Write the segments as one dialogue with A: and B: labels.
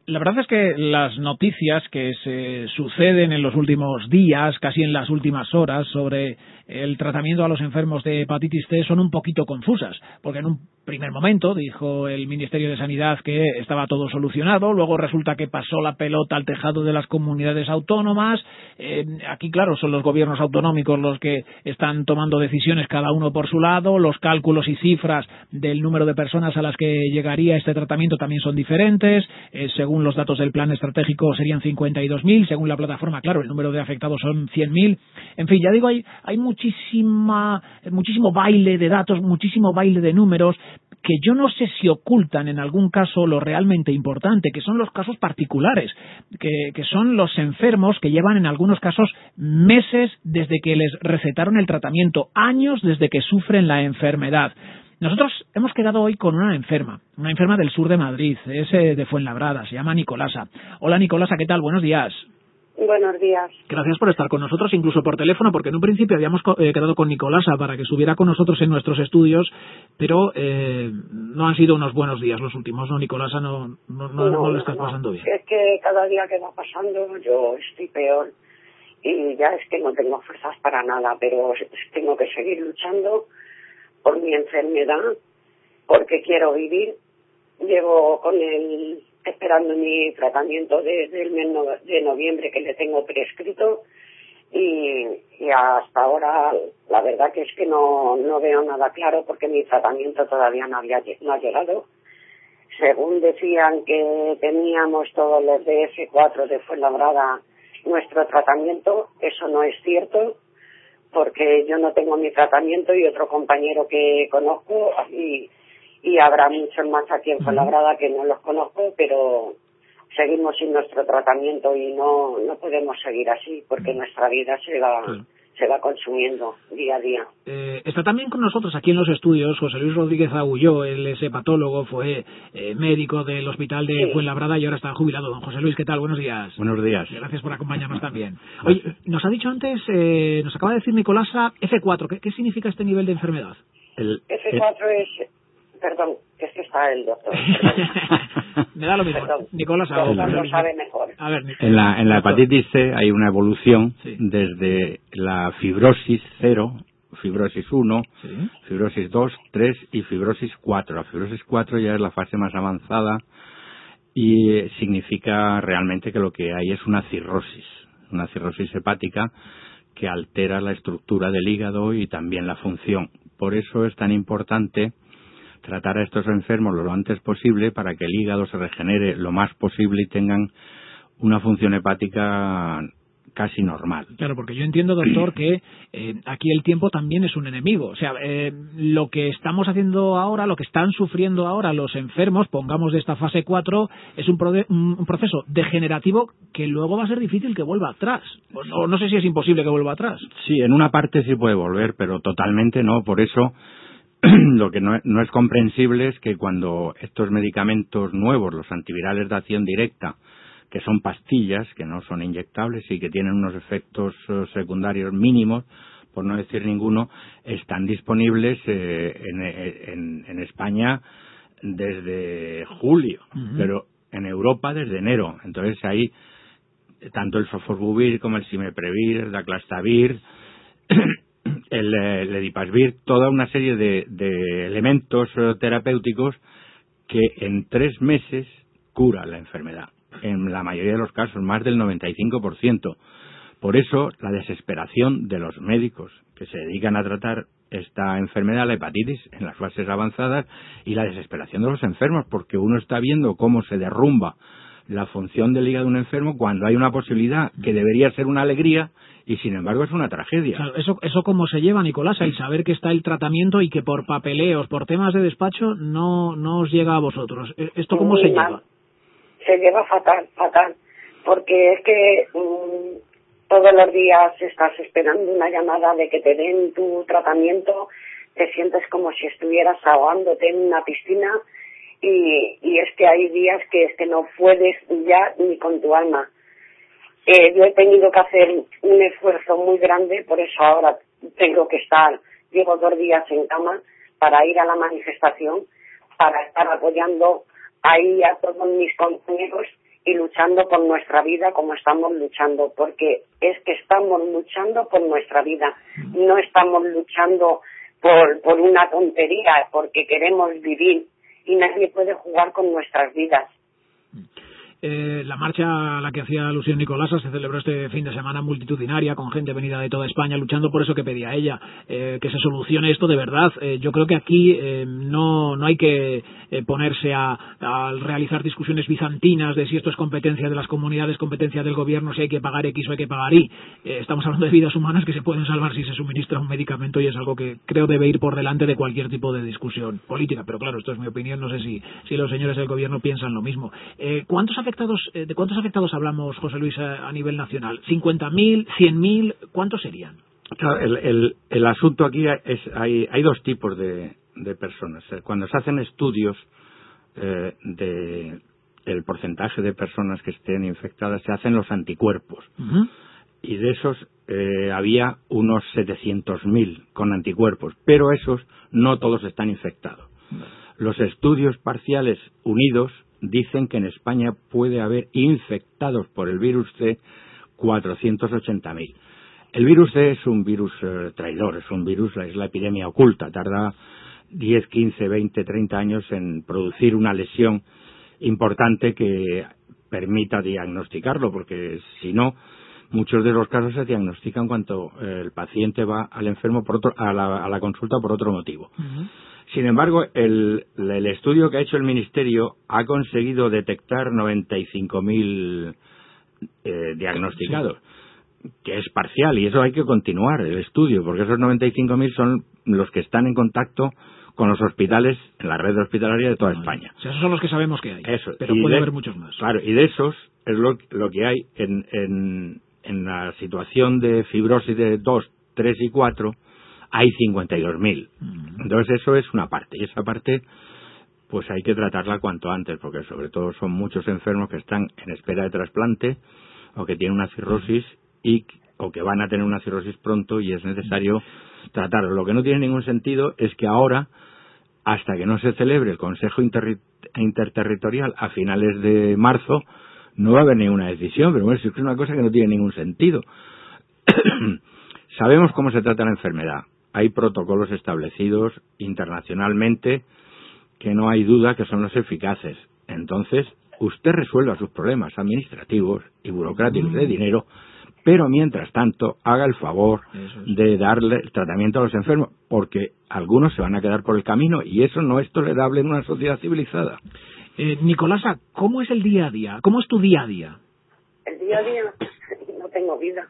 A: La verdad es que las noticias que se suceden en los últimos días, casi en las últimas horas, sobre el tratamiento a los enfermos de hepatitis C son un poquito confusas, porque en un primer momento dijo el Ministerio de Sanidad que estaba todo solucionado, luego resulta que pasó la pelota al tejado de las comunidades autónomas. Aquí, claro, son los gobiernos autonómicos los que están tomando decisiones cada uno por su lado, los cálculos y cifras del número de personas a las que llegaría este tratamiento también son diferentes, según los datos del plan estratégico serían 52.000, según la plataforma, claro, el número de afectados son 100.000. En fin, ya digo, hay muchísimo baile de datos, muchísimo baile de números, que yo no sé si ocultan en algún caso lo realmente importante, que son los casos particulares, que son los enfermos que llevan en algunos casos meses desde que les recetaron el tratamiento, años desde que sufren la enfermedad. Nosotros hemos quedado hoy con una enferma del sur de Madrid, es de Fuenlabrada, se llama Nicolasa. Hola Nicolasa, ¿qué tal? Buenos días.
B: Buenos días.
A: Gracias por estar con nosotros, incluso por teléfono, porque en un principio habíamos quedado con Nicolasa para que estuviera con nosotros en nuestros estudios, pero no han sido unos buenos días los últimos, ¿no, Nicolasa? No lo estás pasando bien.
B: Es que cada día que va pasando yo estoy peor y ya es que no tengo fuerzas para nada, pero tengo que seguir luchando por mi enfermedad, porque quiero vivir. Llevo esperando mi tratamiento desde el mes de noviembre que le tengo prescrito y hasta ahora la verdad que es que no veo nada claro porque mi tratamiento todavía no ha llegado. Según decían que teníamos todos los de F4 de Fuenlabrada nuestro tratamiento, eso no es cierto porque yo no tengo mi tratamiento y otro compañero que conozco y habrá muchos más aquí en Fuenlabrada que no los conozco, pero seguimos sin nuestro tratamiento y no podemos seguir así porque nuestra vida se va consumiendo día a día.
A: Está también con nosotros aquí en los estudios José Luis Rodríguez Agulló, él es hepatólogo, fue médico del hospital de Fuenlabrada y ahora está jubilado. Don José Luis, ¿qué tal? Buenos días.
C: Buenos días.
A: Gracias por acompañarnos también. Oye, nos ha dicho antes, nos acaba de decir Nicolasa, F4, ¿qué significa este nivel de enfermedad?
B: F4 es... Perdón, que es que está el doctor.
A: Me da lo mismo.
B: Perdón.
A: Nicolás,
B: lo sabe mejor.
A: A ver,
C: en la hepatitis C hay una evolución desde la fibrosis 0, fibrosis 1, fibrosis 2, 3 y fibrosis 4. La fibrosis 4 ya es la fase más avanzada y significa realmente que lo que hay es una cirrosis hepática que altera la estructura del hígado y también la función. Por eso es tan importante tratar a estos enfermos lo antes posible para que el hígado se regenere lo más posible y tengan una función hepática casi normal.
A: Claro, porque yo entiendo, doctor, que aquí el tiempo también es un enemigo. O sea, lo que estamos haciendo ahora, lo que están sufriendo ahora los enfermos, pongamos de esta fase 4, es un proceso degenerativo que luego va a ser difícil que vuelva atrás. O no sé si es imposible que vuelva atrás.
C: Sí, en una parte sí puede volver, pero totalmente no. Por eso lo que no es comprensible es que cuando estos medicamentos nuevos, los antivirales de acción directa, que son pastillas, que no son inyectables y que tienen unos efectos secundarios mínimos, por no decir ninguno, están disponibles en España desde julio, pero en Europa desde enero. Entonces ahí tanto el sofosbuvir como el simeprevir, el daclastavir, el edipasvir, toda una serie de elementos terapéuticos que en 3 meses cura la enfermedad. En la mayoría de los casos, más del 95%. Por eso, la desesperación de los médicos que se dedican a tratar esta enfermedad, la hepatitis, en las fases avanzadas, y la desesperación de los enfermos, porque uno está viendo cómo se derrumba la función del hígado de un enfermo cuando hay una posibilidad que debería ser una alegría y sin embargo es una tragedia.
A: Claro, eso cómo se lleva, Nicolás, el saber que está el tratamiento y que por papeleos, por temas de despacho no os llega a vosotros. ¿Esto cómo se lleva?
B: Se lleva fatal, porque es que todos los días estás esperando una llamada de que te den tu tratamiento, te sientes como si estuvieras ahogándote en una piscina y es que hay días que es que no puedes ya ni con tu alma. Yo he tenido que hacer un esfuerzo muy grande, por eso ahora llevo 2 días en cama para ir a la manifestación, para estar apoyando ahí a todos mis compañeros y luchando por nuestra vida como estamos luchando, porque es que estamos luchando por nuestra vida, no estamos luchando por una tontería, porque queremos vivir y nadie puede jugar con nuestras vidas.
A: La marcha a la que hacía alusión Nicolasa se celebró este fin de semana multitudinaria, con gente venida de toda España luchando por eso que pedía ella, que se solucione esto de verdad. Yo creo que aquí no hay que ponerse a realizar discusiones bizantinas de si esto es competencia de las comunidades, competencia del gobierno, si hay que pagar X o hay que pagar Y. Estamos hablando de vidas humanas que se pueden salvar si se suministra un medicamento, y es algo que creo debe ir por delante de cualquier tipo de discusión política. Pero claro, esto es mi opinión, no sé si los señores del gobierno piensan lo mismo. ¿De cuántos afectados hablamos, José Luis, a nivel nacional? ¿50.000, 100.000? ¿Cuántos serían?
C: Claro, el asunto aquí es hay dos tipos de personas. Cuando se hacen estudios del porcentaje de personas que estén infectadas, se hacen los anticuerpos.
A: Uh-huh.
C: Y de esos había unos 700.000 con anticuerpos, pero esos no todos están infectados. Los estudios parciales unidos dicen que en España puede haber infectados por el virus C 480.000. El virus C es un virus traidor, es la epidemia oculta, tarda 10, 15, 20, 30 años en producir una lesión importante que permita diagnosticarlo, porque si no, muchos de los casos se diagnostican cuando el paciente va al enfermo a la consulta por otro motivo.
A: Uh-huh.
C: Sin embargo, el estudio que ha hecho el Ministerio ha conseguido detectar 95.000 diagnosticados, que es parcial, y eso hay que continuar el estudio, porque esos 95.000 son los que están en contacto con los hospitales, en la red hospitalaria de toda España.
A: O sea, esos son los que sabemos que hay,
C: eso,
A: pero puede haber muchos más.
C: Claro, y de esos es lo que hay en la situación de fibrosis de 2, 3 y 4, hay 52.000. Entonces eso es una parte, y esa parte pues hay que tratarla cuanto antes, porque sobre todo son muchos enfermos que están en espera de trasplante o que tienen una cirrosis o que van a tener una cirrosis pronto, y es necesario tratarlo. Lo que no tiene ningún sentido es que ahora, hasta que no se celebre el Consejo Interterritorial a finales de marzo, no va a haber ninguna decisión, pero bueno, es una cosa que no tiene ningún sentido. Sabemos cómo se trata la enfermedad. Hay protocolos establecidos internacionalmente que no hay duda que son los eficaces. Entonces, usted resuelva sus problemas administrativos y burocráticos de dinero, pero mientras tanto haga el favor de darle el tratamiento a los enfermos, porque algunos se van a quedar por el camino, y eso no es tolerable en una sociedad civilizada.
A: Nicolasa, ¿cómo es el día a día? ¿Cómo es tu día a día?
B: El día a día no tengo vida.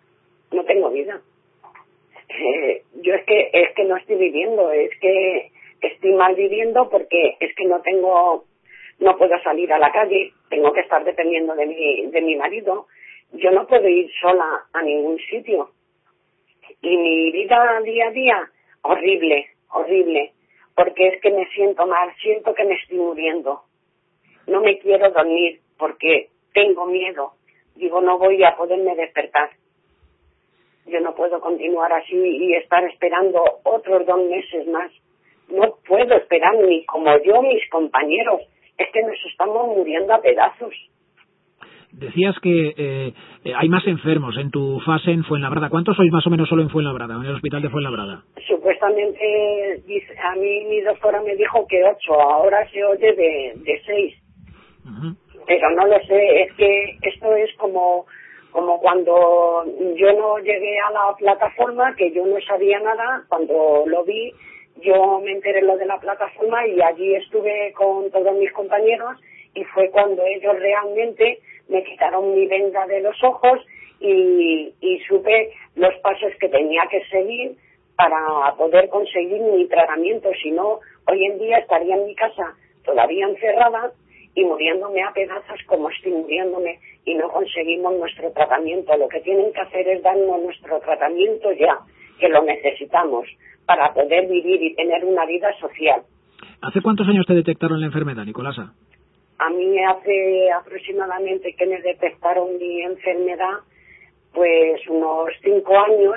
B: Yo es que no estoy viviendo, es que estoy mal viviendo, porque es que no puedo salir a la calle, tengo que estar dependiendo de mi marido. Yo no puedo ir sola a ningún sitio. Y mi vida día a día, horrible, porque es que me siento mal, siento que me estoy muriendo. No me quiero dormir porque tengo miedo. Digo, no voy a poderme despertar. Yo no puedo continuar así y estar esperando otros 2 meses más. No puedo esperar, ni como yo, mis compañeros. Es que nos estamos muriendo a pedazos.
A: Decías que hay más enfermos en tu fase en Fuenlabrada. ¿Cuántos sois más o menos solo en Fuenlabrada, en el hospital de Fuenlabrada?
B: Supuestamente, a mí mi doctora me dijo que 8, ahora se oye de 6. Uh-huh. Pero no lo sé, es que esto es como cuando yo no llegué a la plataforma, que yo no sabía nada. Cuando lo vi, yo me enteré lo de la plataforma y allí estuve con todos mis compañeros, y fue cuando ellos realmente me quitaron mi venda de los ojos y supe los pasos que tenía que seguir para poder conseguir mi tratamiento. Si no, hoy en día estaría en mi casa todavía encerrada y muriéndome a pedazos como estoy muriéndome, y no conseguimos nuestro tratamiento. Lo que tienen que hacer es darnos nuestro tratamiento ya, que lo necesitamos para poder vivir y tener una vida social.
A: ¿Hace cuántos años te detectaron la enfermedad, Nicolasa?
B: A mí hace aproximadamente que me detectaron mi enfermedad, pues unos 5 años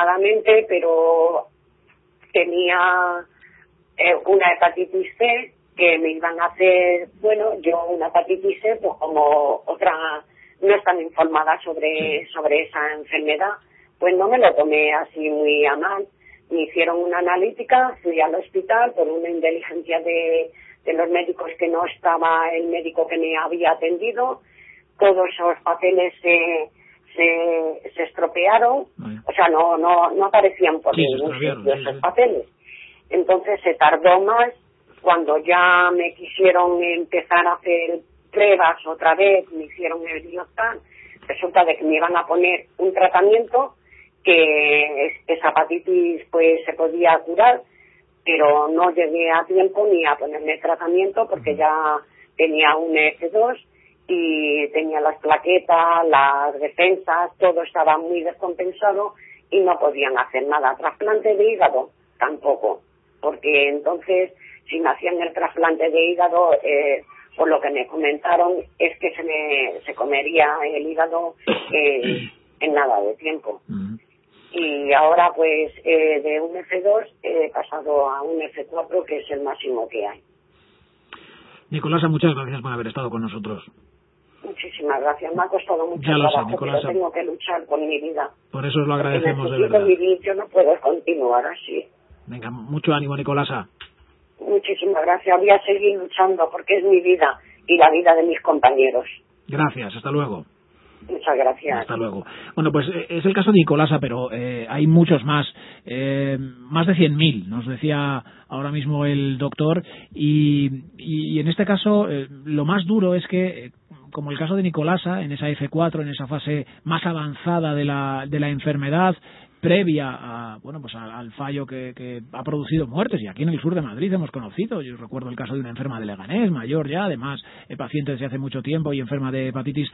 B: aproximadamente, pero tenía una hepatitis C que me iban a hacer, bueno, yo una hepatitis C, pues como otra no están informadas sobre esa enfermedad, pues no me lo tomé así muy a mal. Me hicieron una analítica, fui al hospital por una inteligencia de los médicos, que no estaba el médico que me había atendido. Todos esos papeles se estropearon, o sea, no aparecían por ningún sitio esos papeles. Entonces se tardó más. Cuando ya me quisieron empezar a hacer pruebas otra vez, me hicieron el biopsia, resulta de que me iban a poner un tratamiento que esa hepatitis pues se podía curar, pero no llegué a tiempo ni a ponerme tratamiento porque ya tenía un F2 y tenía las plaquetas, las defensas, todo estaba muy descompensado y no podían hacer nada. Trasplante de hígado tampoco, porque entonces si me hacían el trasplante de hígado, por lo que me comentaron, es que se comería el hígado en nada de tiempo. Y ahora pues de un F2 he pasado a un F4, que es el máximo que hay.
A: Nicolasa, muchas gracias por haber estado con nosotros.
B: Muchísimas gracias, me ha costado mucho trabajo, Nicolasa, pero tengo que luchar por mi vida.
A: Por eso os lo agradecemos, de verdad.
B: Vivir, yo no puedo continuar así.
A: Venga, mucho ánimo, Nicolasa.
B: Muchísimas gracias, voy a seguir luchando porque es mi vida y la vida de mis compañeros.
A: Gracias, hasta luego.
B: Muchas gracias.
A: Hasta luego. Bueno, pues es el caso de Nicolasa, pero hay muchos más. Más de 100.000, nos decía ahora mismo el doctor. Y en este caso, lo más duro es que, como el caso de Nicolasa, en esa F4, en esa fase más avanzada de la enfermedad, previa a, bueno, pues al fallo que ha producido muertes, y aquí en el sur de Madrid hemos conocido, yo recuerdo el caso de una enferma de Leganés, mayor ya, además paciente desde hace mucho tiempo y enferma de hepatitis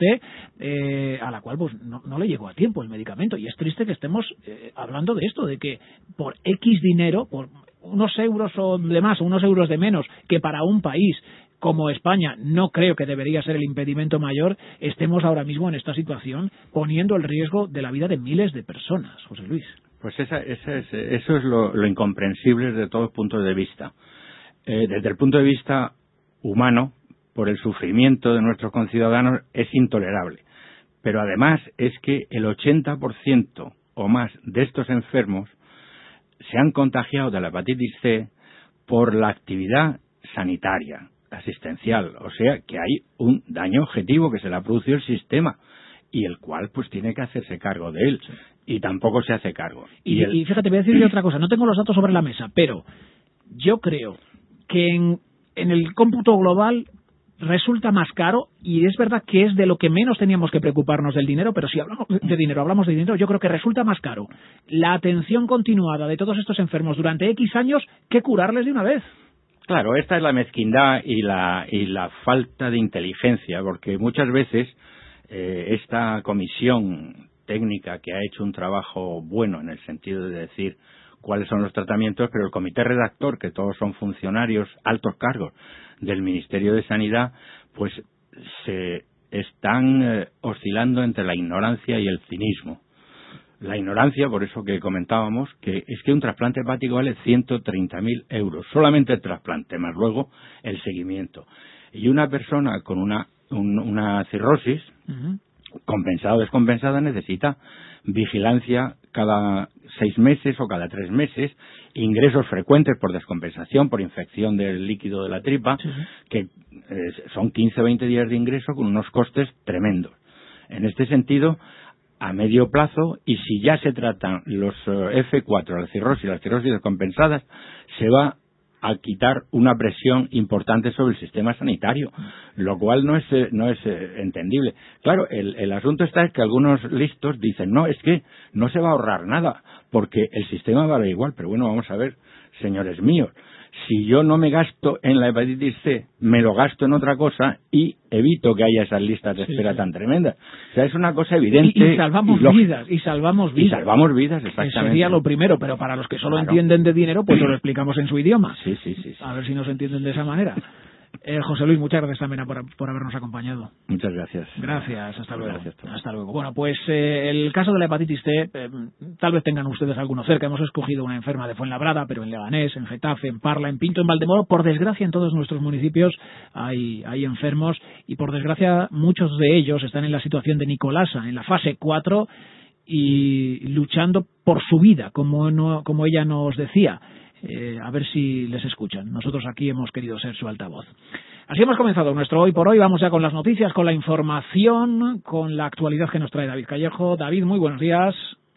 A: C, a la cual pues no le llegó a tiempo el medicamento, y es triste que estemos hablando de esto, de que por X dinero, por unos euros o de más o unos euros de menos, que para un país como España no creo que debería ser el impedimento mayor, estemos ahora mismo en esta situación poniendo el riesgo de la vida de miles de personas, José Luis.
C: Pues eso es lo incomprensible desde todos los puntos de vista. Desde el punto de vista humano, por el sufrimiento de nuestros conciudadanos, es intolerable. Pero además es que el 80% o más de estos enfermos se han contagiado de la hepatitis C por la actividad sanitaria, asistencial, o sea que hay un daño objetivo que se le ha producido el sistema y el cual pues tiene que hacerse cargo de él, y tampoco se hace cargo.
A: Y fíjate, voy a decirle otra cosa, no tengo los datos sobre la mesa, pero yo creo que en el cómputo global resulta más caro, y es verdad que es de lo que menos teníamos que preocuparnos del dinero, pero si hablamos de dinero, yo creo que resulta más caro la atención continuada de todos estos enfermos durante X años que curarles de una vez.
C: Claro, esta es la mezquindad y la falta de inteligencia, porque muchas veces esta comisión técnica, que ha hecho un trabajo bueno en el sentido de decir cuáles son los tratamientos, pero el comité redactor, que todos son funcionarios, altos cargos del Ministerio de Sanidad, pues se están oscilando entre la ignorancia y el cinismo. La ignorancia, por eso que comentábamos, que es que un trasplante hepático vale 130.000 euros, solamente el trasplante, más luego el seguimiento. Y una persona con una cirrosis, compensada o descompensada, necesita vigilancia cada 6 meses o cada 3 meses, ingresos frecuentes por descompensación, por infección del líquido de la tripa, que son 15 o 20 días de ingreso con unos costes tremendos. En este sentido, a medio plazo, y si ya se tratan los F4, las cirrosis descompensadas, se va a quitar una presión importante sobre el sistema sanitario, lo cual no es entendible. Claro, el asunto está es que algunos listos dicen, no, es que no se va a ahorrar nada, porque el sistema vale igual. Pero bueno, vamos a ver, señores míos, si yo no me gasto en la hepatitis C, me lo gasto en otra cosa y evito que haya esas listas de espera tan tremendas. O sea, es una cosa evidente.
A: Y salvamos vidas. Y salvamos vidas,
C: exactamente.
A: Que sería lo primero, pero para los que solo entienden de dinero, pues lo explicamos en su idioma.
C: Sí.
A: A ver si nos entienden de esa manera. José Luis, muchas gracias también por habernos acompañado.
C: Muchas gracias.
A: Gracias, hasta luego.
C: Gracias.
A: Hasta luego. Bueno, pues el caso de la hepatitis T, tal vez tengan ustedes alguno cerca. Hemos escogido una enferma de Fuenlabrada, pero en Leganés, en Getafe, en Parla, en Pinto, en Valdemoro. Por desgracia, en todos nuestros municipios hay enfermos y, por desgracia, muchos de ellos están en la situación de Nicolasa, en la fase 4 y luchando por su vida, como ella nos decía. A ver si les escuchan. Nosotros aquí hemos querido ser su altavoz. Así hemos comenzado nuestro Hoy por Hoy. Vamos ya con las noticias, con la información, con la actualidad que nos trae David Callejo. David, muy buenos días.